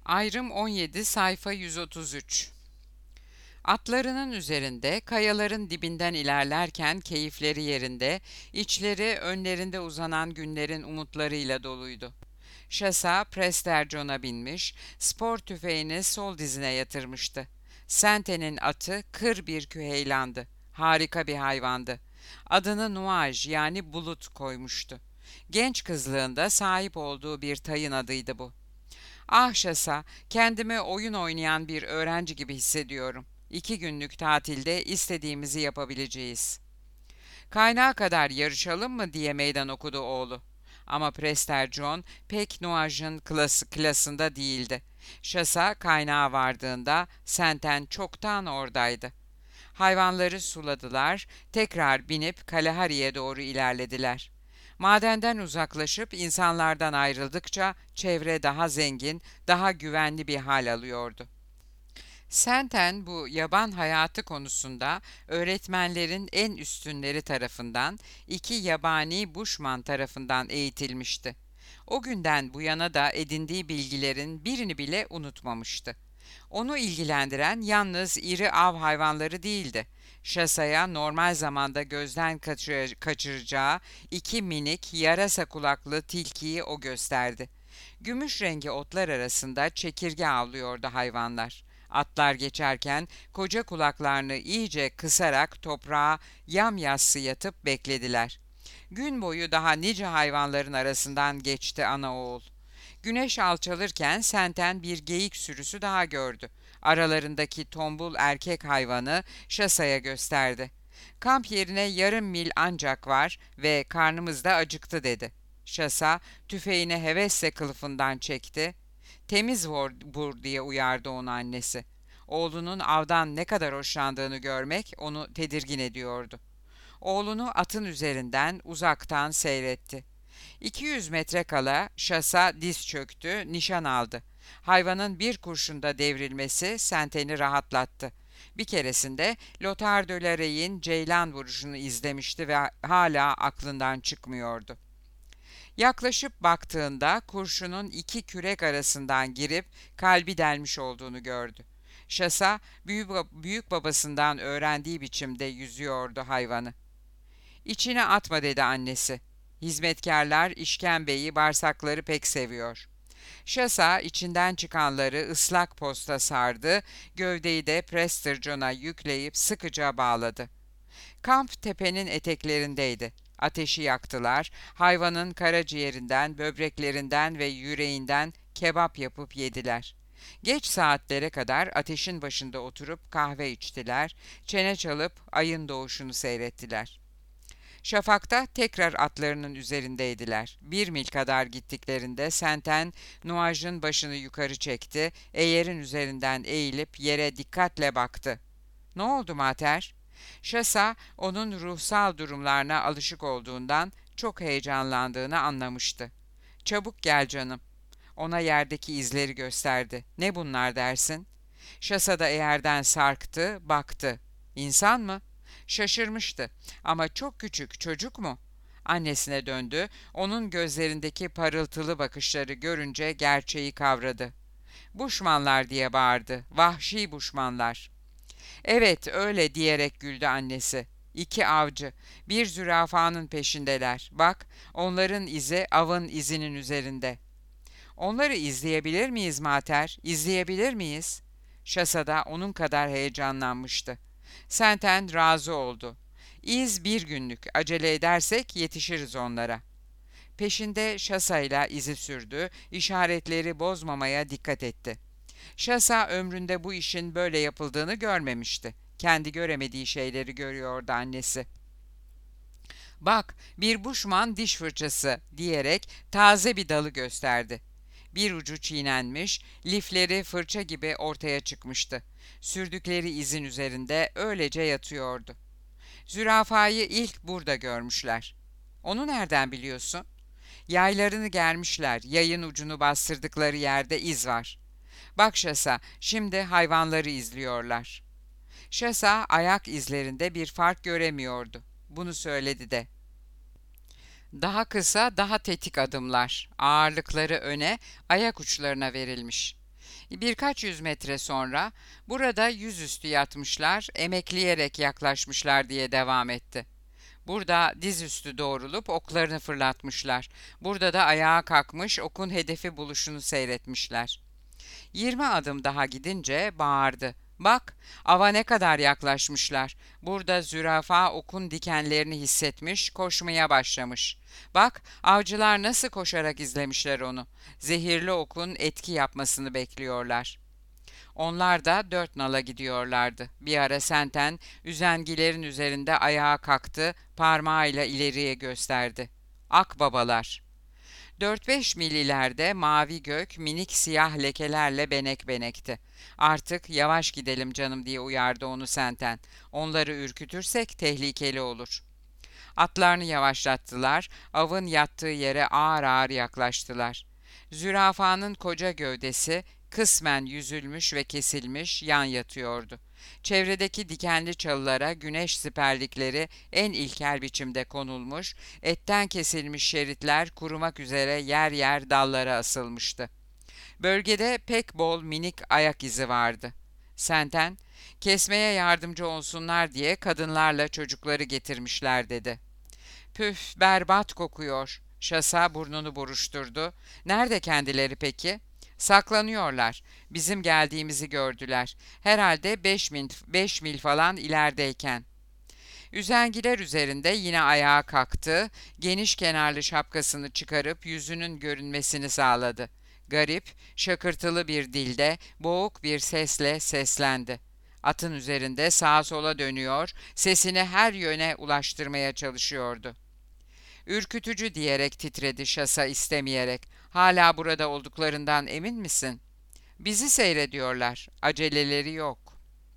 Ayrım 17 sayfa 133. Atlarının üzerinde, kayaların dibinden ilerlerken keyifleri yerinde, içleri önlerinde uzanan günlerin umutlarıyla doluydu. Şasa Presterjohn'a binmiş, spor tüfeğini sol dizine yatırmıştı. Sente'nin atı kır bir küheylandı. Harika bir hayvandı. Adını Nuaj yani Bulut koymuştu. Genç kızlığında sahip olduğu bir tayın adıydı bu. Ah Şasa, kendimi oyun oynayan bir öğrenci gibi hissediyorum. 2 günlük tatilde istediğimizi yapabileceğiz. Kaynağa kadar yarışalım mı diye meydan okudu oğlu. Ama Prester John pek Nuage'ın klasında değildi. Şasa kaynağa vardığında Senten çoktan oradaydı. Hayvanları suladılar, tekrar binip Kalahari'ye doğru ilerlediler. Madenden uzaklaşıp insanlardan ayrıldıkça çevre daha zengin, daha güvenli bir hal alıyordu. Senten bu yaban hayatı konusunda öğretmenlerin en üstünleri tarafından 2 yabani Bushman tarafından eğitilmişti. O günden bu yana da edindiği bilgilerin birini bile unutmamıştı. Onu ilgilendiren yalnız iri av hayvanları değildi. Şasaya normal zamanda gözden kaçıracağı 2 minik yarasa kulaklı tilkiyi o gösterdi. Gümüş rengi otlar arasında çekirge avlıyordu hayvanlar. Atlar geçerken koca kulaklarını iyice kısarak toprağa yamyassı yatıp beklediler. Gün boyu daha nice hayvanların arasından geçti ana oğul. Güneş alçalırken Senten bir geyik sürüsü daha gördü. Aralarındaki tombul erkek hayvanı Şasa'ya gösterdi. Kamp yerine yarım mil ancak var ve karnımız da acıktı dedi. Şasa tüfeğini hevesle kılıfından çekti. Temiz vur diye uyardı onu annesi. Oğlunun avdan ne kadar hoşlandığını görmek onu tedirgin ediyordu. Oğlunu atın üzerinden uzaktan seyretti. 200 metre kala Şasa diz çöktü, nişan aldı. Hayvanın bir kurşunda devrilmesi Senten'i rahatlattı. Bir keresinde Lothar de la Rey'in ceylan vuruşunu izlemişti ve hala aklından çıkmıyordu. Yaklaşıp baktığında kurşunun 2 kürek arasından girip kalbi delmiş olduğunu gördü. Şasa büyük babasından öğrendiği biçimde yüzüyordu hayvanı. İçine atma dedi annesi. Hizmetkarlar işkembeyi, bağırsakları pek seviyor. Şasa içinden çıkanları ıslak posta sardı, gövdeyi de Presterjohn'a yükleyip sıkıca bağladı. Kamp tepenin eteklerindeydi. Ateşi yaktılar, hayvanın karaciğerinden, böbreklerinden ve yüreğinden kebap yapıp yediler. Geç saatlere kadar ateşin başında oturup kahve içtiler, çene çalıp ayın doğuşunu seyrettiler. Şafakta tekrar atlarının üzerindeydiler. 1 mil kadar gittiklerinde Senten, Nuage'ın başını yukarı çekti, eğerin üzerinden eğilip yere dikkatle baktı. ''Ne oldu Mater?'' Şasa, onun ruhsal durumlarına alışık olduğundan çok heyecanlandığını anlamıştı. ''Çabuk gel canım.'' Ona yerdeki izleri gösterdi. ''Ne bunlar dersin?'' Şasa da eğerden sarktı, baktı. ''İnsan mı?'' Şaşırmıştı. Ama çok küçük, çocuk mu? Annesine döndü. Onun gözlerindeki parıltılı bakışları görünce gerçeği kavradı. ''Buşmanlar!'' diye bağırdı. ''Vahşi buşmanlar!'' ''Evet, öyle.'' diyerek güldü annesi. 2 avcı, bir zürafanın peşindeler. Bak, onların izi avın izinin üzerinde. ''Onları izleyebilir miyiz Mater? İzleyebilir miyiz?'' Şasa da onun kadar heyecanlanmıştı. Senten razı oldu. ''İz 1 günlük, acele edersek yetişiriz onlara.'' Peşinde Şasa'yla izi sürdü, işaretleri bozmamaya dikkat etti. Şasa ömründe bu işin böyle yapıldığını görmemişti. Kendi göremediği şeyleri görüyordu annesi. ''Bak, bir Buşman diş fırçası.'' diyerek taze bir dalı gösterdi. Bir ucu çiğnenmiş, lifleri fırça gibi ortaya çıkmıştı. Sürdükleri izin üzerinde öylece yatıyordu. Zürafayı ilk burada görmüşler. ''Onu nereden biliyorsun?'' ''Yaylarını germişler, yayın ucunu bastırdıkları yerde iz var.'' ''Bak Şasa, şimdi hayvanları izliyorlar.'' Şasa ayak izlerinde bir fark göremiyordu. Bunu söyledi de. Daha kısa, daha tetik adımlar, ağırlıkları öne, ayak uçlarına verilmiş. Birkaç yüz metre sonra, burada yüzüstü yatmışlar, emekleyerek yaklaşmışlar diye devam etti. Burada dizüstü doğrulup oklarını fırlatmışlar. Burada da ayağa kalkmış okun hedefi buluşunu seyretmişler. 20 adım daha gidince bağırdı. Bak, ava ne kadar yaklaşmışlar. Burada zürafa okun dikenlerini hissetmiş, koşmaya başlamış. Bak, avcılar nasıl koşarak izlemişler onu. Zehirli okun etki yapmasını bekliyorlar. Onlar da dört nala gidiyorlardı. Bir ara Senten, üzengilerin üzerinde ayağa kalktı, parmağıyla ileriye gösterdi. Akbabalar. 4-5 mil ileride mavi gök minik siyah lekelerle benek benekti. Artık yavaş gidelim canım diye uyardı onu Senten. Onları ürkütürsek tehlikeli olur. Atlarını yavaşlattılar, avın yattığı yere ağır ağır yaklaştılar. Zürafanın koca gövdesi kısmen yüzülmüş ve kesilmiş yan yatıyordu. Çevredeki dikenli çalılara güneş siperlikleri en ilkel biçimde konulmuş, etten kesilmiş şeritler kurumak üzere yer yer dallara asılmıştı. Bölgede pek bol minik ayak izi vardı. Senten, kesmeye yardımcı olsunlar diye kadınlarla çocukları getirmişler dedi. Püf, berbat kokuyor. Şasa burnunu buruşturdu. Nerede kendileri peki? Saklanıyorlar. Bizim geldiğimizi gördüler. Herhalde 5 mil falan ilerideyken. Üzengiler üzerinde yine ayağa kalktı. Geniş kenarlı şapkasını çıkarıp yüzünün görünmesini sağladı. Garip, şakırtılı bir dilde, boğuk bir sesle seslendi. Atın üzerinde sağa sola dönüyor, sesini her yöne ulaştırmaya çalışıyordu. Ürkütücü diyerek titredi Şasa istemeyerek. Hala burada olduklarından emin misin? Bizi seyrediyorlar. Aceleleri yok.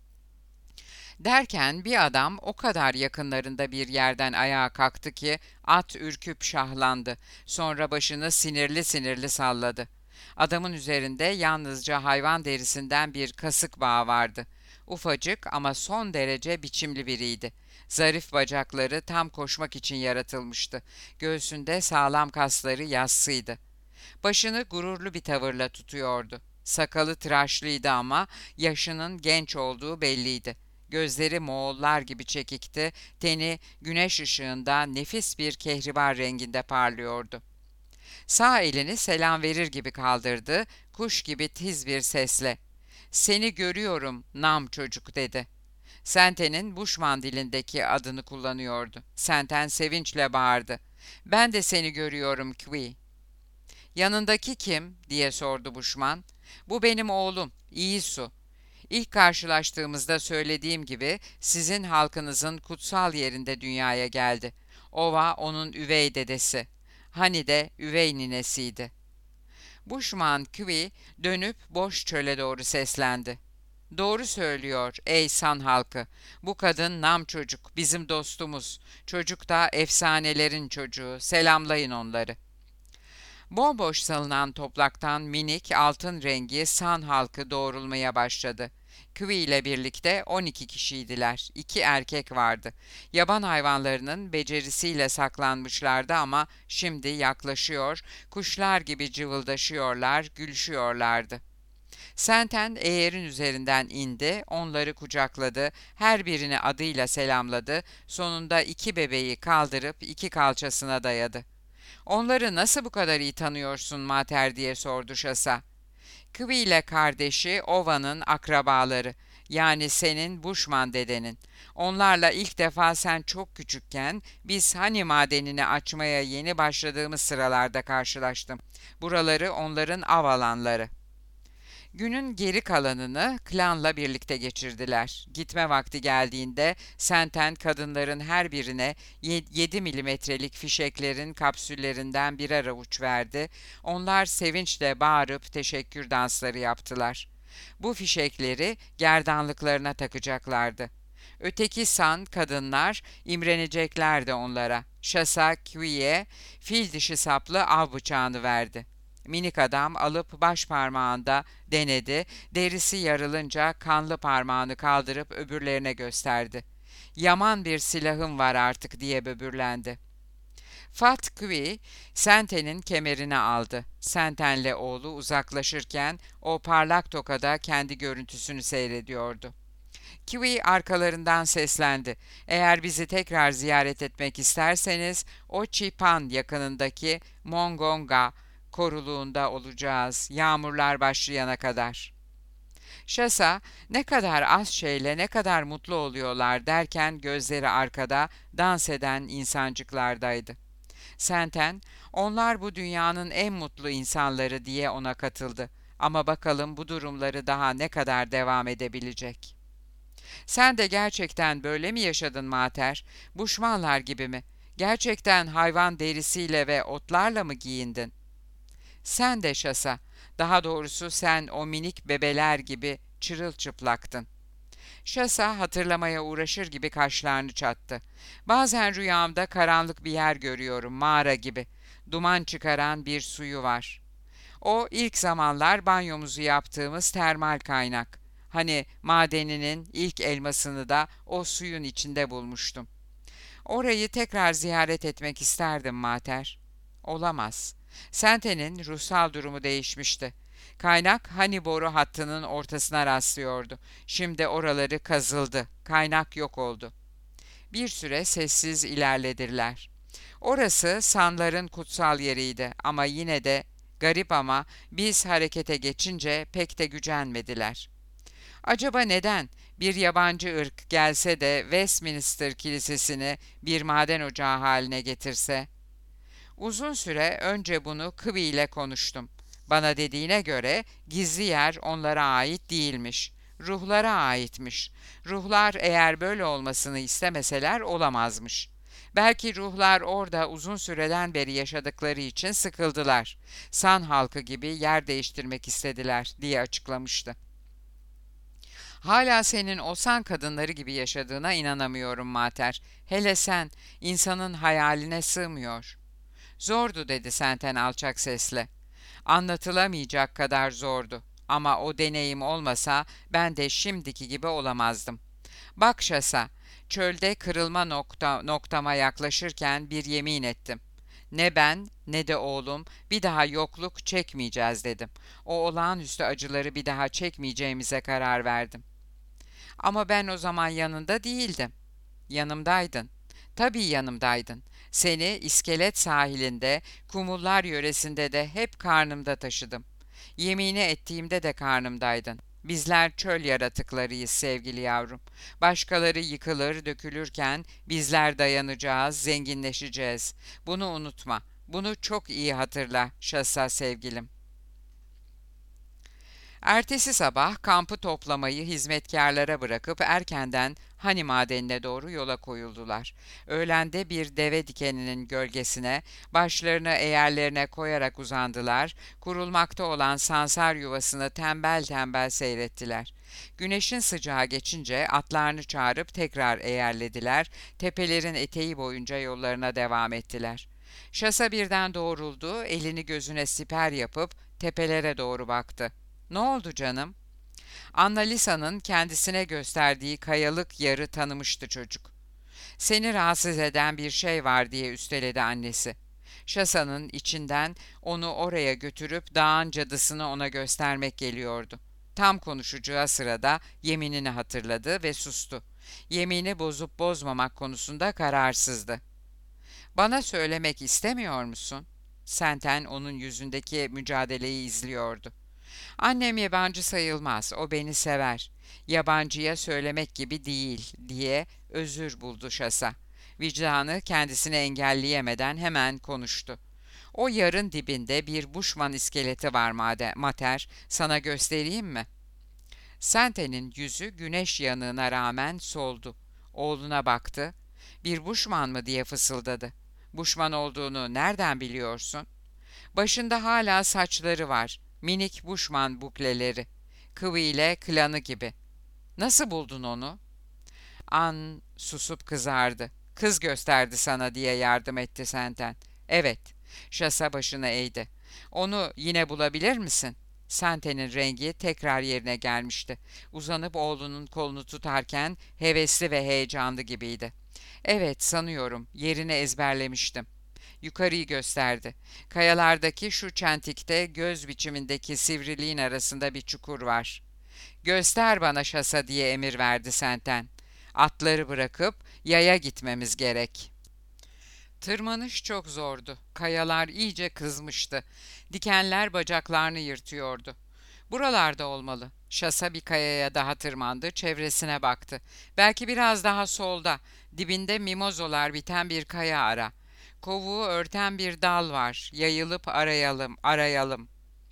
Derken bir adam o kadar yakınlarında bir yerden ayağa kalktı ki at ürküp şahlandı. Sonra başını sinirli sinirli salladı. Adamın üzerinde yalnızca hayvan derisinden bir kasık bağı vardı. Ufacık ama son derece biçimli biriydi. Zarif bacakları tam koşmak için yaratılmıştı. Göğsünde sağlam kasları yassıydı. Başını gururlu bir tavırla tutuyordu. Sakalı tıraşlıydı ama yaşının genç olduğu belliydi. Gözleri Moğollar gibi çekikti, teni güneş ışığında nefis bir kehribar renginde parlıyordu. Sağ elini selam verir gibi kaldırdı, kuş gibi tiz bir sesle. "Seni görüyorum, nam çocuk," dedi. Senten'in Buşman dilindeki adını kullanıyordu. Senten sevinçle bağırdı. "Ben de seni görüyorum Kvi." "Yanındaki kim?" diye sordu Buşman. "Bu benim oğlum, İyisu. İlk karşılaştığımızda söylediğim gibi sizin halkınızın kutsal yerinde dünyaya geldi. Ova onun üvey dedesi. Hani de üvey ninesiydi." Buşman Kvi dönüp boş çöle doğru seslendi. "Doğru söylüyor ey San halkı. Bu kadın nam çocuk, bizim dostumuz. Çocuk da efsanelerin çocuğu. Selamlayın onları." Bomboş salınan topraktan minik altın rengi San halkı doğrulmaya başladı. Kıvi ile birlikte 12 kişiydiler. 2 erkek vardı. Yaban hayvanlarının becerisiyle saklanmışlardı ama şimdi yaklaşıyor, kuşlar gibi cıvıldaşıyorlar, gülüşüyorlardı. Senten eğerin üzerinden indi, onları kucakladı, her birini adıyla selamladı, sonunda 2 bebeği kaldırıp 2 kalçasına dayadı. "Onları nasıl bu kadar iyi tanıyorsun Mater?" diye sordu Şasa. "Kıvi ile kardeşi Ova'nın akrabaları, yani senin Buşman dedenin. Onlarla ilk defa sen çok küçükken biz Hani madenini açmaya yeni başladığımız sıralarda karşılaştım. Buraları onların av alanları." Günün geri kalanını klanla birlikte geçirdiler. Gitme vakti geldiğinde Senten kadınların her birine 7 milimetrelik fişeklerin kapsüllerinden birer avuç verdi. Onlar sevinçle bağırıp teşekkür dansları yaptılar. Bu fişekleri gerdanlıklarına takacaklardı. Öteki san kadınlar imreneceklerdi onlara. Şasa Kvi'ye fil dişi saplı av bıçağını verdi. Minik adam alıp baş parmağında denedi, derisi yarılınca kanlı parmağını kaldırıp öbürlerine gösterdi. "Yaman bir silahım var artık," diye böbürlendi. Fat Kui, Senten'in kemerini aldı. Senten'le oğlu uzaklaşırken o parlak tokada kendi görüntüsünü seyrediyordu. Kiwi arkalarından seslendi. Eğer bizi tekrar ziyaret etmek isterseniz Ochipan yakınındaki Mongonga koruluğunda olacağız, yağmurlar başlayana kadar. Şasa ne kadar az şeyle ne kadar mutlu oluyorlar derken gözleri arkada dans eden insancıklardaydı. Senten, onlar bu dünyanın en mutlu insanları diye ona katıldı. Ama bakalım bu durumları daha ne kadar devam edebilecek. Sen de gerçekten böyle mi yaşadın Mater? Buşmanlar gibi mi? Gerçekten hayvan derisiyle ve otlarla mı giyindin? Sen de Şasa, daha doğrusu sen o minik bebeler gibi çırılçıplaktın. Şasa hatırlamaya uğraşır gibi kaşlarını çattı. Bazen rüyamda karanlık bir yer görüyorum, mağara gibi. Duman çıkaran bir suyu var. O ilk zamanlar banyomuzu yaptığımız termal kaynak. Hani madeninin ilk elmasını da o suyun içinde bulmuştum. Orayı tekrar ziyaret etmek isterdim Mater. Olamaz. Sente'nin ruhsal durumu değişmişti. Kaynak hani boru hattının ortasına rastlıyordu. Şimdi oraları kazıldı. Kaynak yok oldu. Bir süre sessiz ilerlediler. Orası Sanların kutsal yeriydi ama yine de garip ama biz harekete geçince pek de gücenmediler. Acaba neden bir yabancı ırk gelse de Westminster Kilisesi'ni bir maden ocağı haline getirse? Uzun süre önce bunu Kıvi ile konuştum. Bana dediğine göre gizli yer onlara ait değilmiş. Ruhlara aitmiş. Ruhlar eğer böyle olmasını istemeseler olamazmış. Belki ruhlar orada uzun süreden beri yaşadıkları için sıkıldılar. San halkı gibi yer değiştirmek istediler diye açıklamıştı. Hala senin o San kadınları gibi yaşadığına inanamıyorum Mater. Hele sen, insanın hayaline sığmıyor. Zordu dedi Senten alçak sesle. Anlatılamayacak kadar zordu. Ama o deneyim olmasa ben de şimdiki gibi olamazdım. Bak Şasa, çölde kırılma noktama yaklaşırken bir yemin ettim. Ne ben ne de oğlum bir daha yokluk çekmeyeceğiz dedim. O olağanüstü acıları bir daha çekmeyeceğimize karar verdim. Ama ben o zaman yanında değildim. Yanımdaydın. Tabii yanımdaydın. Seni iskelet sahilinde, Kumullar yöresinde de hep karnımda taşıdım. Yemini ettiğimde de karnımdaydın. Bizler çöl yaratıklarıyız sevgili yavrum. Başkaları yıkılır, dökülürken bizler dayanacağız, zenginleşeceğiz. Bunu unutma. Bunu çok iyi hatırla Şasa sevgilim. Ertesi sabah kampı toplamayı hizmetkarlara bırakıp erkenden Hani madenine doğru yola koyuldular. Öğlende bir deve dikeninin gölgesine, başlarını eğerlerine koyarak uzandılar, kurulmakta olan sansar yuvasını tembel tembel seyrettiler. Güneşin sıcağı geçince atlarını çağırıp tekrar eğerlediler, tepelerin eteği boyunca yollarına devam ettiler. Şasa birden doğruldu, elini gözüne siper yapıp tepelere doğru baktı. Ne oldu canım? Annalisa'nın kendisine gösterdiği kayalık yarı tanımıştı çocuk. Seni rahatsız eden bir şey var diye üsteledi annesi. Şasa'nın içinden onu oraya götürüp dağın cadısını ona göstermek geliyordu. Tam konuşacağı sırada yeminini hatırladı ve sustu. Yemini bozup bozmamak konusunda kararsızdı. Bana söylemek istemiyor musun? Senten onun yüzündeki mücadeleyi izliyordu. Annem yabancı sayılmaz, o beni sever. Yabancıya söylemek gibi değil diye özür buldu Şasa. Vicdanı kendisini engelleyemeden hemen konuştu. O yarın dibinde bir Buşman iskeleti var Mater, sana göstereyim mi? Sente'nin yüzü güneş yanığına rağmen soldu. Oğluna baktı. Bir Buşman mı diye fısıldadı. Buşman olduğunu nereden biliyorsun? Başında hala saçları var. Minik Buşman bukleleri. Kıvı ile klanı gibi. Nasıl buldun onu? An susup kızardı. Kız gösterdi sana diye yardım etti Senten. Evet. Şasa başını eğdi. Onu yine bulabilir misin? Senten'in rengi tekrar yerine gelmişti. Uzanıp oğlunun kolunu tutarken hevesli ve heyecanlı gibiydi. Evet sanıyorum yerini ezberlemiştim. Yukarıyı gösterdi. Kayalardaki şu çentikte göz biçimindeki sivriliğin arasında bir çukur var. Göster bana Şasa diye emir verdi Senten. Atları bırakıp yaya gitmemiz gerek. Tırmanış çok zordu. Kayalar iyice kızmıştı. Dikenler bacaklarını yırtıyordu. Buralarda olmalı. Şasa bir kayaya daha tırmandı, çevresine baktı. Belki biraz daha solda, dibinde mimozolar biten bir kaya ara. Kovuğu örten bir dal var. Yayılıp arayalım, arayalım.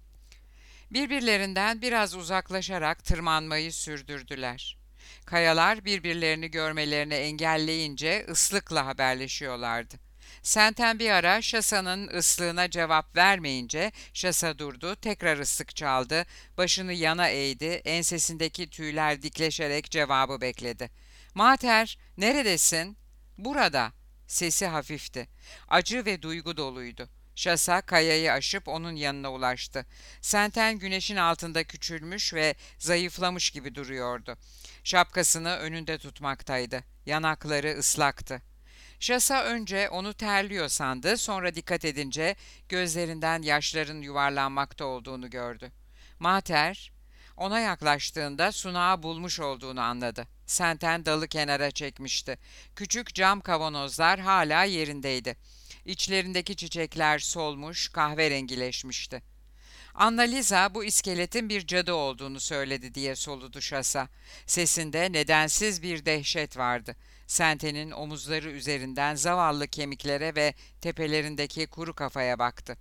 Birbirlerinden biraz uzaklaşarak tırmanmayı sürdürdüler. Kayalar birbirlerini görmelerini engelleyince ıslıkla haberleşiyorlardı. Senten bir ara Şasa'nın ıslığına cevap vermeyince Şasa durdu, tekrar ıslık çaldı, başını yana eğdi, ensesindeki tüyler dikleşerek cevabı bekledi. "Mater, neredesin?" "Burada." Sesi hafifti. Acı ve duygu doluydu. Şasa kayayı aşıp onun yanına ulaştı. Senten güneşin altında küçülmüş ve zayıflamış gibi duruyordu. Şapkasını önünde tutmaktaydı. Yanakları ıslaktı. Şasa önce onu terliyor sandı, sonra dikkat edince gözlerinden yaşların yuvarlanmakta olduğunu gördü. Mater, ona yaklaştığında sunağı bulmuş olduğunu anladı. Senten dalı kenara çekmişti. Küçük cam kavanozlar hala yerindeydi. İçlerindeki çiçekler solmuş, kahverengileşmişti. Annalisa bu iskeletin bir cadı olduğunu söyledi diye soludu Şasa. Sesinde nedensiz bir dehşet vardı. Senten'in omuzları üzerinden zavallı kemiklere ve tepelerindeki kuru kafaya baktı.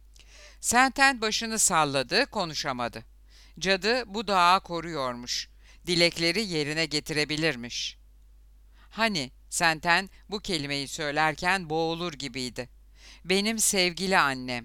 Senten başını salladı, konuşamadı. Cadı bu dağı koruyormuş. Dilekleri yerine getirebilirmiş. Hani Senten bu kelimeyi söylerken boğulur gibiydi. Benim sevgili annem.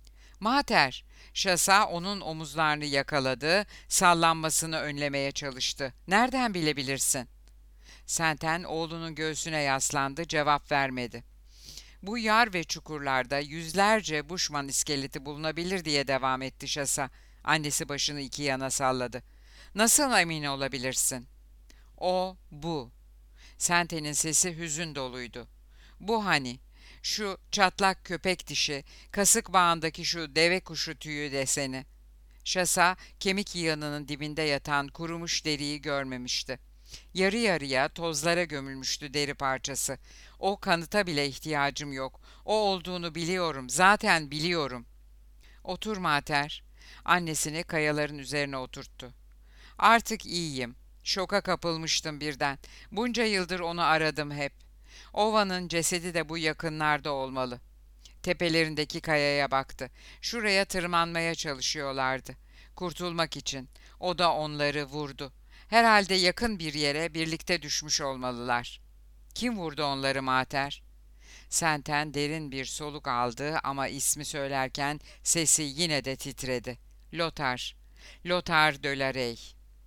Mater, Şasa onun omuzlarını yakaladı, sallanmasını önlemeye çalıştı. Nereden bilebilirsin? Senten oğlunun göğsüne yaslandı, cevap vermedi. Bu yar ve çukurlarda yüzlerce Bushman iskeleti bulunabilir diye devam etti Şasa. Annesi başını iki yana salladı. Nasıl emin olabilirsin? O, bu. Senten'in sesi hüzün doluydu. Bu hani, şu çatlak köpek dişi, kasık bağındaki şu deve kuşu tüyü deseni. Şasa, kemik yığınının dibinde yatan kurumuş deriyi görmemişti. Yarı yarıya tozlara gömülmüştü deri parçası. O kanıta bile ihtiyacım yok. O olduğunu biliyorum, zaten biliyorum. Otur Mater. Annesini kayaların üzerine oturttu. Artık iyiyim. Şoka kapılmıştım birden. Bunca yıldır onu aradım hep. Ova'nın cesedi de bu yakınlarda olmalı. Tepelerindeki kayaya baktı. Şuraya tırmanmaya çalışıyorlardı. Kurtulmak için. O da onları vurdu. Herhalde yakın bir yere birlikte düşmüş olmalılar. Kim vurdu onları Mater? Senten derin bir soluk aldı ama ismi söylerken sesi yine de titredi. Lothar. Lothar de la Rey.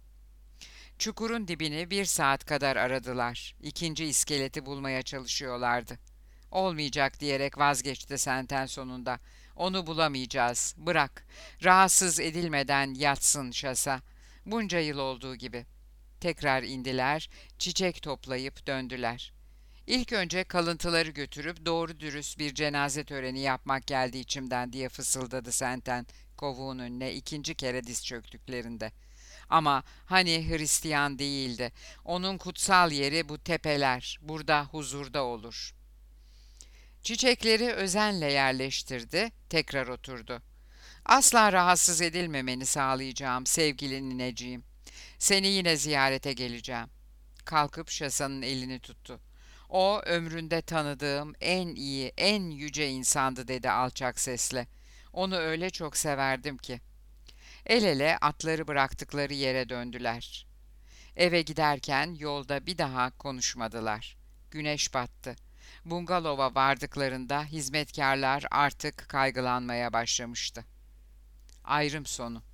Çukurun dibini 1 saat kadar aradılar. İkinci iskeleti bulmaya çalışıyorlardı. Olmayacak diyerek vazgeçti Senten sonunda. Onu bulamayacağız. Bırak. Rahatsız edilmeden yatsın Şasa. Bunca yıl olduğu gibi. Tekrar indiler, çiçek toplayıp döndüler. İlk önce kalıntıları götürüp doğru dürüst bir cenaze töreni yapmak geldi içimden diye fısıldadı Senten kovuğun önüne ikinci kere diz çöktüklerinde. Ama hani Hristiyan değildi. Onun kutsal yeri bu tepeler, burada huzurda olur. Çiçekleri özenle yerleştirdi, tekrar oturdu. Asla rahatsız edilmemeni sağlayacağım sevgili nineciğim. Seni yine ziyarete geleceğim. Kalkıp Şasa'nın elini tuttu. O ömründe tanıdığım en iyi, en yüce insandı dedi alçak sesle. Onu öyle çok severdim ki. El ele atları bıraktıkları yere döndüler. Eve giderken yolda bir daha konuşmadılar. Güneş battı. Bungalova vardıklarında hizmetkarlar artık kaygılanmaya başlamıştı. Ayrım sonu.